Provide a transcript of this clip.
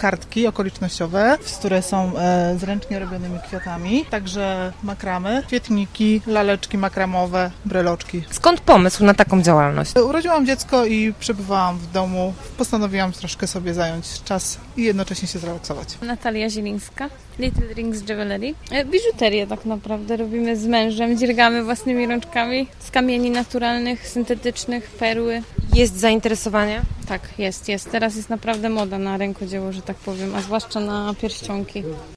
kartki okolicznościowe, które są z ręcznie robionymi kwiatami, także makramy, kwietniki, laleczki makramowe, breloczki. Skąd pomysł na taką działalność? Urodziłam dziecko i przebywałam w domu. Postanowiłam troszkę sobie zająć czas i jednocześnie się zrelaksować. Natalia Zielińska, Little Rings Jewelry. Biżuterię tak naprawdę robimy z mężem, dziergamy własnymi rączkami z kamieni naturalnych, syntetycznych, perły. Jest zainteresowanie? Tak, jest. Teraz jest naprawdę moda na rękodzieło, że tak powiem, a zwłaszcza na pierścionki.